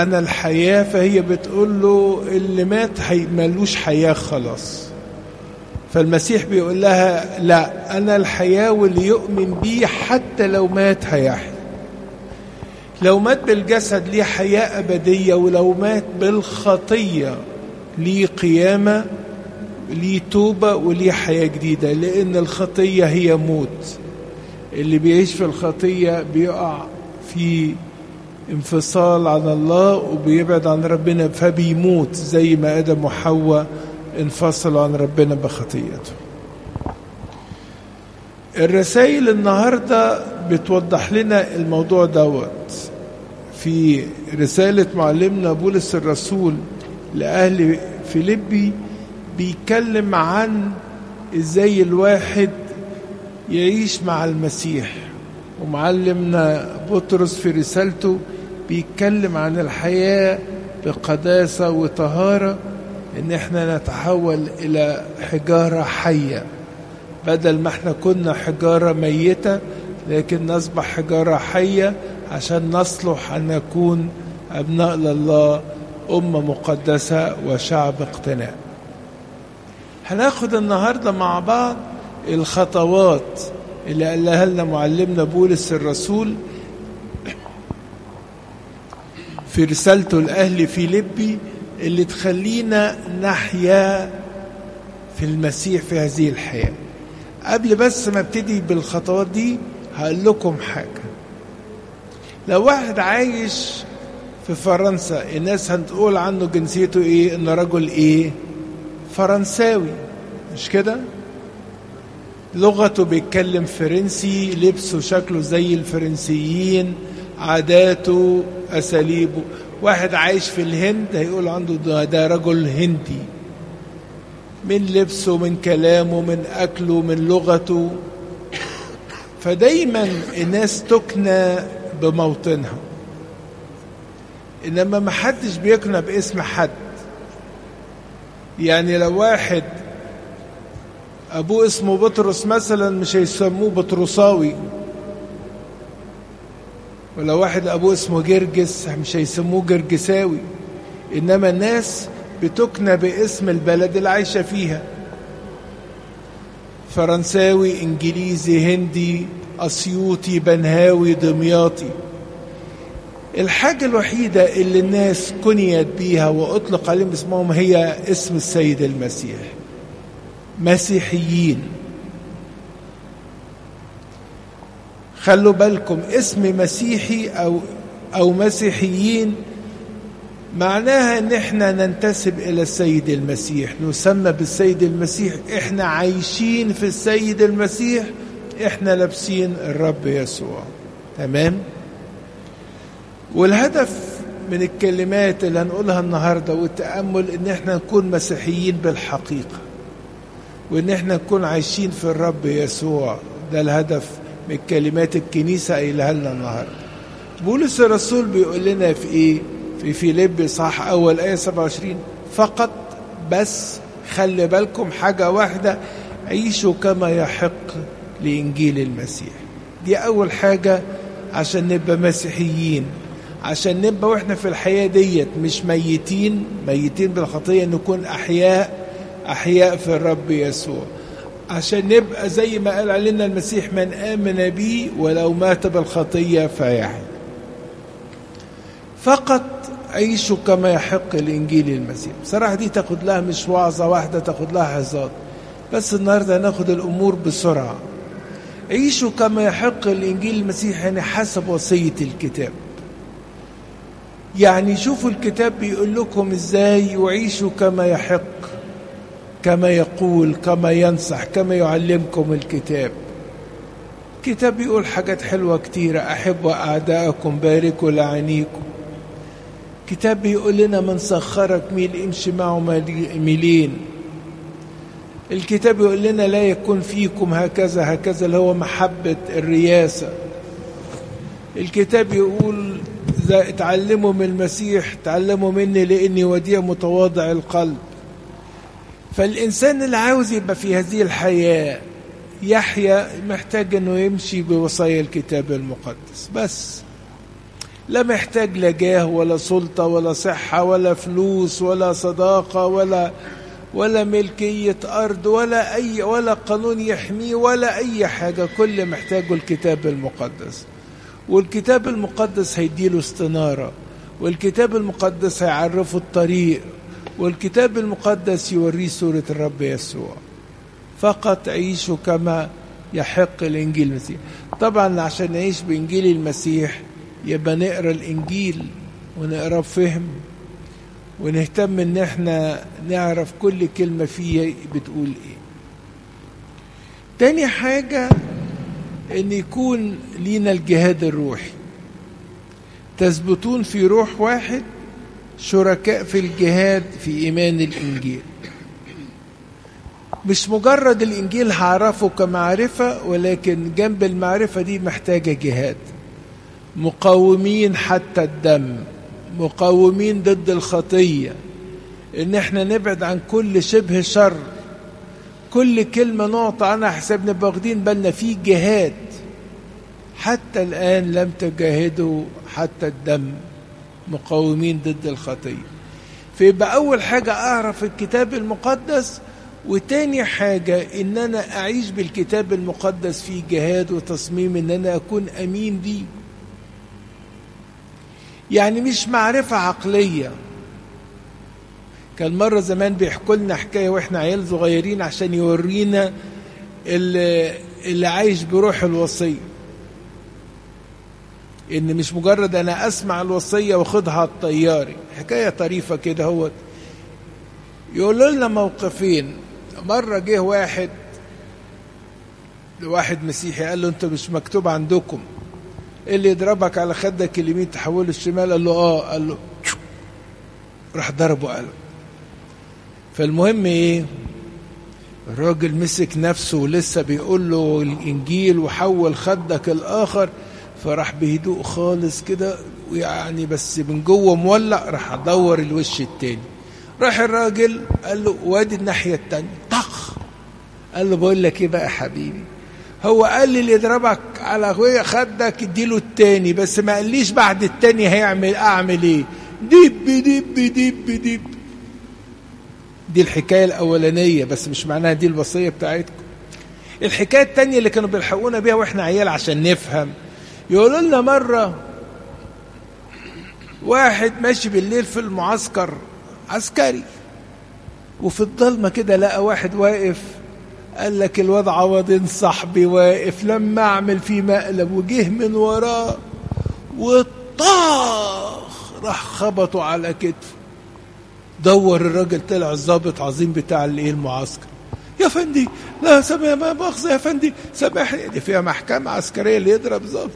أنا الحياة، فهي بتقول له اللي مات ملوش حياة خلاص. فالمسيح بيقول لها لا، أنا الحياة، واللي يؤمن بي حتى لو مات هيحيا. لو مات بالجسد ليه حياة أبدية، ولو مات بالخطية ليه قيامة، ليه توبة، وليه حياة جديدة. لأن الخطية هي موت. اللي بيعيش في الخطية بيقع في انفصال عن الله وبيبعد عن ربنا، فبيموت زي ما آدم وحواء انفصلوا عن ربنا بخطيئته. الرسائل النهاردة بتوضح لنا الموضوع دوت. في رسالة معلمنا بولس الرسول لأهل فيليبي بيتكلم عن ازاي الواحد يعيش مع المسيح، ومعلمنا بطرس في رسالته بيتكلم عن الحياة بقداسة وطهارة، ان احنا نتحول الى حجارة حية. بدل ما احنا كنا حجارة ميتة، لكن نصبح حجارة حية عشان نصلح ان نكون ابناء لله، أمة مقدسة وشعب اقتناء. هناخد النهاردة مع بعض الخطوات اللي قالها لنا معلمنا بولس الرسول في رسالته لأهل فيليبي، اللي تخلينا نحيا في المسيح في هذه الحياة. قبل بس ما ابتدي بالخطوات دي هقول لكم حاجة. لو واحد عايش في فرنسا، الناس هتقول عنه جنسيته ايه؟ انه رجل ايه؟ فرنساوي، مش كده؟ لغته بيتكلم فرنسي، لبسه شكله زي الفرنسيين، عاداته، أساليبه. واحد عايش في الهند هيقول عنده ده رجل هندي، من لبسه، من كلامه، من أكله، من لغته. فدايما الناس تكنى بموطنها، إنما محدش بيكنى باسم حد. يعني لو واحد أبوه اسمه بطرس مثلا مش هيسموه بطرساوي، ولو واحد أبوه اسمه جرجس مش هيسموه جرجساوي. إنما الناس بتكنى باسم البلد اللي عايشة فيها، فرنساوي، إنجليزي، هندي، أسيوطي، بنهاوي، دمياطي. الحاجة الوحيدة اللي الناس كنيت بيها وأطلق عليهم اسمهم هي اسم السيد المسيح. مسيحيين. خلوا بالكم، اسم مسيحي أو مسيحيين معناها ان احنا ننتسب الى السيد المسيح، نسمى بالسيد المسيح، احنا عايشين في السيد المسيح، احنا لابسين الرب يسوع. تمام؟ والهدف من الكلمات اللي هنقولها النهاردة والتأمل ان احنا نكون مسيحيين بالحقيقة، وان احنا نكون عايشين في الرب يسوع. ده الهدف من كلمات الكنيسة قايلها لنا النهاردة. بولس الرسول بيقول لنا في ايه؟ في فيليبي صح أول آية 27: فقط بس خلي بالكم حاجة واحدة، عيشوا كما يحق لإنجيل المسيح. دي أول حاجة عشان نبقى مسيحيين، عشان نبقى وإحنا في الحياة ديت مش ميتين بالخطية، نكون أحياء في الرب يسوع، عشان نبقى زي ما قال علينا المسيح: من آمن بي ولو مات بالخطية فيحيا. فقط عيشوا كما يحق الإنجيل المسيح. بصراحة دي تاخد لها مش وعظة واحدة، تاخد لها حظات، بس النهاردة هناخد الأمور بسرعة. عيشوا كما يحق الإنجيل المسيح يعني حسب وصية الكتاب. يعني شوفوا الكتاب بيقول لكم إزاي، وعيشوا كما يحق، كما يقول، كما ينصح، كما يعلمكم الكتاب. الكتاب بيقول حاجات حلوة كتيرة: أحبوا أعداءكم، باركوا لعينيكم. كتاب بيقول لنا: من سخرك ميل امشي معه ميلين. الكتاب يقول لنا: لا يكون فيكم هكذا هكذا، اللي هو محبة الرياسة. الكتاب يقول: إذا اتعلموا من المسيح تعلموا مني لأني وديع متواضع القلب. فالإنسان اللي عاوز يبقى في هذه الحياة يحيا محتاج أنه يمشي بوصايا الكتاب المقدس بس. لا محتاج لا جاه ولا سلطة ولا صحة ولا فلوس ولا صداقة ولا ملكية أرض ولا قانون يحميه ولا أي حاجة. كل محتاجه الكتاب المقدس، والكتاب المقدس هيديله استنارة، والكتاب المقدس هيعرفه الطريق، والكتاب المقدس يوريه صورة الرب يسوع. فقط عيشوا كما يحق الإنجيل المسيح. طبعا عشان نعيش بإنجيل المسيح يبقى نقرأ الإنجيل ونقرأ بفهم، ونهتم ان احنا نعرف كل كلمة فيه بتقول ايه. تاني حاجة ان يكون لينا الجهاد الروحي، تثبتون في روح واحد شركاء في الجهاد في ايمان الانجيل. مش مجرد الانجيل هعرفه كمعرفة، ولكن جنب المعرفة دي محتاجة جهاد. مقاومين حتى الدم، مقاومين ضد الخطية، ان احنا نبعد عن كل شبه شر، كل كلمة نعطى عنها حساب نبقى واخدين بالنا فيه جهاد. حتى الآن لم تجاهدوا حتى الدم، مقاومين ضد الخطية. فيبقى أول حاجة أعرف الكتاب المقدس، وتاني حاجة إن أنا أعيش بالكتاب المقدس في جهاد وتصميم إن أنا أكون أمين بيه. يعني مش معرفة عقلية. كان مرة زمان بيحكوا لنا حكاية وإحنا عيال صغيرين عشان يورينا اللي عايش بروح الوصية، إن مش مجرد أنا أسمع الوصية وأخدها على الطياري. حكاية طريفة كده. هو يقولوا لنا موقفين. مرة جه واحد مسيحي قال له أنت مش مكتوب عندكم اللي يضربك على خدك اليمين تحوله الشمال؟ قال له قال له راح ضربه قلم. فالمهم ايه، الراجل مسك نفسه ولسه بيقول له الانجيل وحول خدك الاخر، فراح بهدوء خالص كده ويعني بس من جوه مولع، راح ادور الوش التاني. راح الراجل قال له وادي الناحيه التانيه طخ. قال له بقول لك ايه بقى يا حبيبي، هو قال لي اللي يضربك على خدك اديله التاني، بس ما قاليش بعد التاني اعمل ايه. دب دب دب دب. دي الحكايه الاولانيه، بس مش معناها دي الوصيه بتاعتكم. الحكايه التانيه اللي كانوا بيلحقونا بيها واحنا عيال عشان نفهم، يقولوا لنا مره واحد ماشي بالليل في المعسكر عسكري، وفي الضلمه كده لقى واحد واقف. قال لك الواد عوضين صاحبي واقف، لما اعمل فيه مقلب وجه من وراه والطاخ راح خبطه على كتفه. دور الراجل طلع الضابط عظيم بتاع المعسكر. يا فندي لا سامح، ما مؤاخذة يا فندي سامحني، دي فيها محكمة عسكرية اللي يضرب ضابط.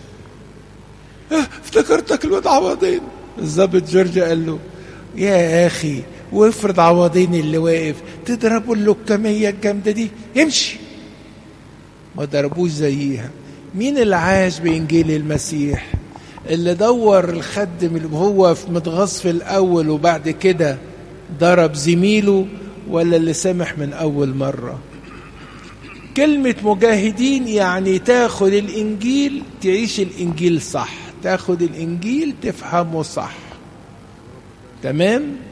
افتكرتك الواد عوضين. الضابط جورج قال له يا اخي وافرض عوضين اللي واقف تضربوا اللكمية الجامدة دي، امشي. ما ضربوش زيها. مين اللي عاش بإنجيل المسيح؟ اللي دور الخدم اللي هو متغاظ في الأول وبعد كده ضرب زميله، ولا اللي سامح من أول مرة؟ كلمة مجاهدين يعني تاخد الإنجيل تعيش الإنجيل صح، تاخد الإنجيل تفهمه صح. تمام؟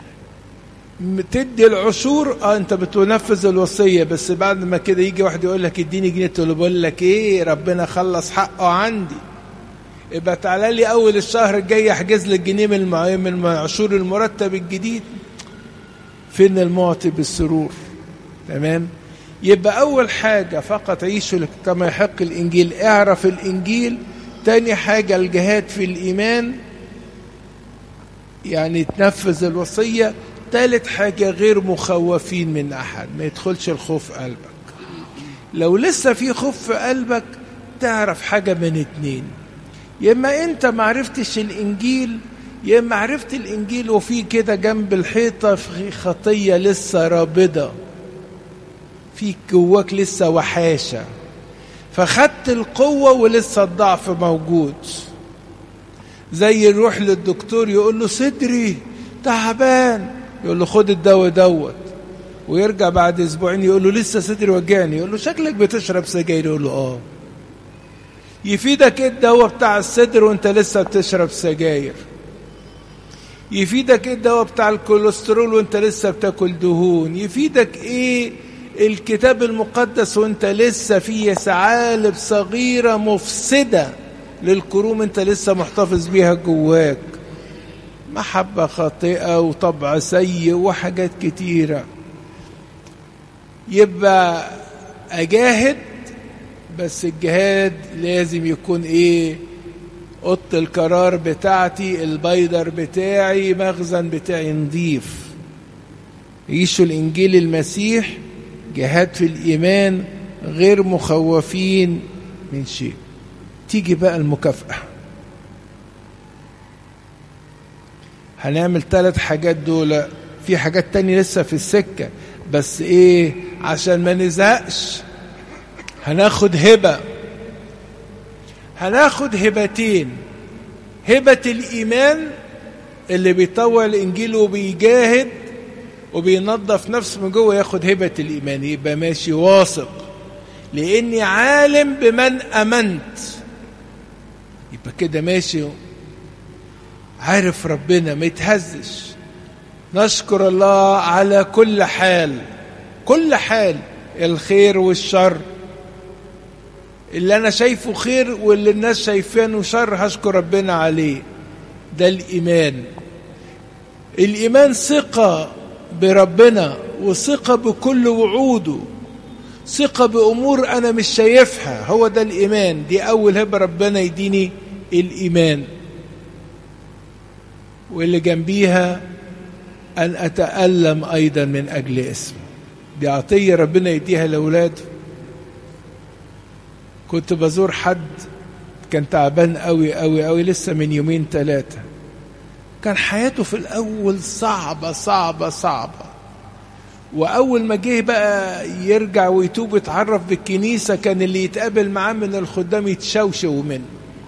تدي العشور انت بتنفذ الوصيه، بس بعد ما كده يجي واحد يقول لك اديني جنيه، تقول له بقول لك ايه ربنا خلص حقه عندي، يبقى تعالى لي اول الشهر الجاي احجز لك جنيه من عشور المرتب الجديد. فين المعطي بالسرور؟ تمام. يبقى اول حاجه فقط عيشوا كما يحق الانجيل، اعرف الانجيل. تاني حاجه الجهاد في الايمان، يعني تنفذ الوصيه. ثالث حاجة غير مخوفين من أحد، ما يدخلش الخوف قلبك. لو لسه في خوف في قلبك تعرف حاجة من اتنين، يا إما أنت معرفتش الإنجيل، يا إما عرفت الإنجيل وفي كده جنب الحيطة في خطية لسه رابضة، في جواك لسه وحاشة، فخدت القوة ولسه الضعف موجود. زي يروح للدكتور يقول له صدري تعبان، يقول له خد الدواء دوت، ويرجع بعد اسبوعين يقول له لسه صدري وجعني، يقول له شكلك بتشرب سجاير، يقول له يفيدك ايه الدواء بتاع الصدر وانت لسه بتشرب سجاير؟ يفيدك ايه الدواء بتاع الكوليسترول وانت لسه بتاكل دهون؟ يفيدك ايه الكتاب المقدس وانت لسه فيه ثعالب صغيرة مفسدة للكروم انت لسه محتفظ بيها جواك؟ محبة خاطئة وطبع سيء وحاجات كتيرة. يبقى اجاهد، بس الجهاد لازم يكون ايه؟ اوضه القرار بتاعتي، البيدر بتاعي، مخزن بتاعي نضيف. يعيشوا الانجيل المسيح، جهاد في الايمان، غير مخوفين من شيء. تيجي بقى المكافأة. هنعمل 3 حاجات دول، في حاجات تانية لسه في السكة، بس ايه عشان ما نزهقش هناخد هبة. هناخد هبتين: هبة الإيمان اللي بيطوع الإنجيل وبيجاهد وبينظف نفسه من جوه، ياخد هبة الإيمان، يبقى ماشي واثق لأني عالم بمن أمنت. يبقى كده ماشي عارف ربنا، ما يتهزش. نشكر الله على كل حال، كل حال، الخير والشر، اللي أنا شايفه خير واللي الناس شايفينه شر هشكر ربنا عليه. ده الإيمان. الإيمان ثقة بربنا، وثقة بكل وعوده، ثقة بأمور أنا مش شايفها. هو ده الإيمان. دي أول هبة ربنا يديني، الإيمان. واللي جنبيها أن أتألم أيضا من أجل اسمه. دي عطية ربنا يديها لأولاده. كنت بزور حد كان تعبان قوي قوي قوي لسه من 2-3، كان حياته في الأول صعبة صعبة صعبة، وأول ما جه بقى يرجع ويتوب يتعرف بالكنيسة كان اللي يتقابل معاه من الخدام يتشوشوا منه،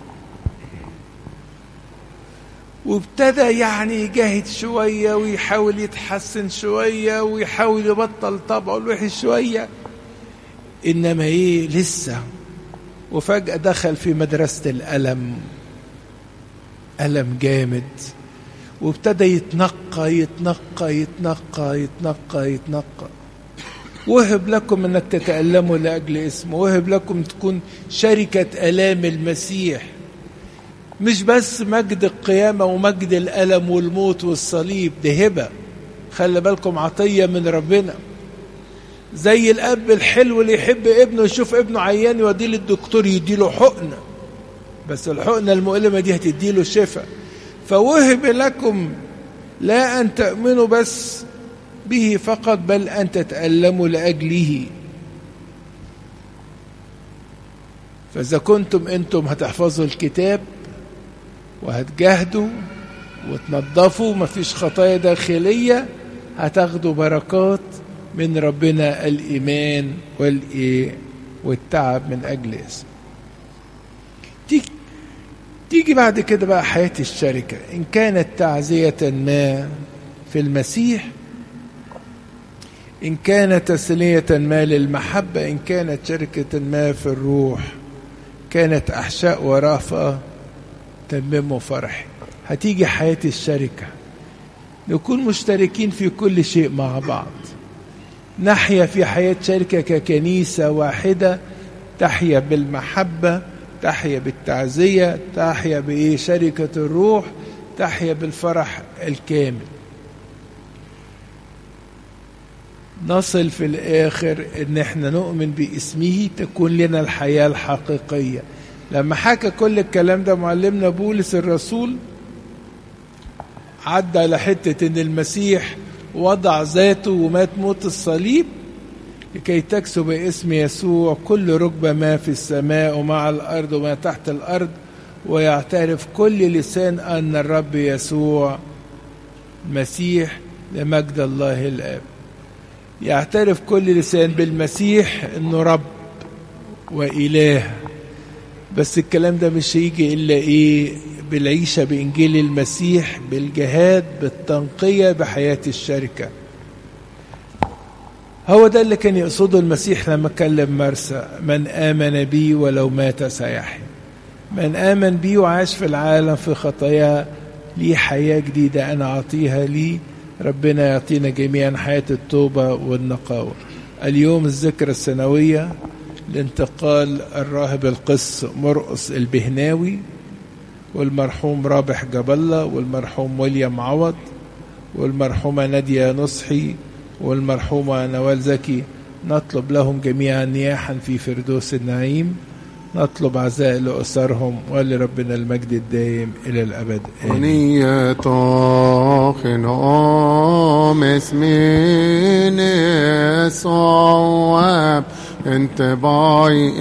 وابتدى يعني يجاهد شوية ويحاول يتحسن شوية ويحاول يبطل طبعه الوحش شوية، إنما إيه لسه. وفجأة دخل في مدرسة الألم، ألم جامد، وابتدى يتنقى يتنقى يتنقى يتنقى يتنقى. وهب لكم أنك تتألموا لأجل اسمه، وهب لكم تكون شركة ألام المسيح، مش بس مجد القيامة ومجد الألم والموت والصليب، ده هبة. خلي بالكم عطية من ربنا. زي الأب الحلو اللي يحب ابنه، يشوف ابنه عيان يوديه للدكتور يديله حقنة، بس الحقنة المؤلمة دي هتديله الشفاء. فوهب لكم لا أن تؤمنوا بس به فقط، بل أن تتألموا لأجله. فإذا كنتم أنتم هتحفظوا الكتاب وهتجاهدوا وتنظفوا، مفيش خطايا داخلية، هتاخدوا بركات من ربنا، الإيمان والتعب من أجل اسمه. تيجي بعد كده بقى حياة الشركة، إن كانت تعزية ما في المسيح، إن كانت تسلية ما للمحبة، إن كانت شركة ما في الروح، كانت أحشاء ورأفة تمموا فرحي. هتيجي حياة الشركة، نكون مشتركين في كل شيء مع بعض، نحيا في حياة شركة ككنيسة واحدة، تحيا بالمحبة، تحيا بالتعزية، تحيا بشركة الروح، تحيا بالفرح الكامل. نصل في الآخر إن احنا نؤمن باسمه، تكون لنا الحياة الحقيقية. لما حكى كل الكلام ده معلمنا بولس الرسول، عدى على حتة إن المسيح وضع ذاته ومات موت الصليب لكي تكسب اسم يسوع كل ركبة ما في السماء وما على الأرض وما تحت الأرض، ويعترف كل لسان أن الرب يسوع مسيح لمجد الله الآب. يعترف كل لسان بالمسيح إنه رب وإله. بس الكلام ده مش هيجي إلا بالعيشة بإنجيل المسيح، بالجهاد، بالتنقية، بحياة الشركة. هو ده اللي كان يقصده المسيح لما كلم مرسى: من آمن بي ولو مات سيحيا. من آمن بي وعاش في العالم في خطاياه ليه حياة جديدة أنا أعطيها ليه. ربنا يعطينا جميعا حياة التوبة والنقاوة. اليوم الذكرى السنوية لانتقال الراهب القس مرقس البهناوي، والمرحوم رابح جبلة، والمرحوم ويليام عوض، والمرحومة نادية نصحي، والمرحومة نوال زكي. نطلب لهم جميعا نياحا في فردوس النعيم. نطلب عزاء لأسرهم ولربنا المجد الدائم إلى الأبد. ونية خنام اسمين صواب انت باي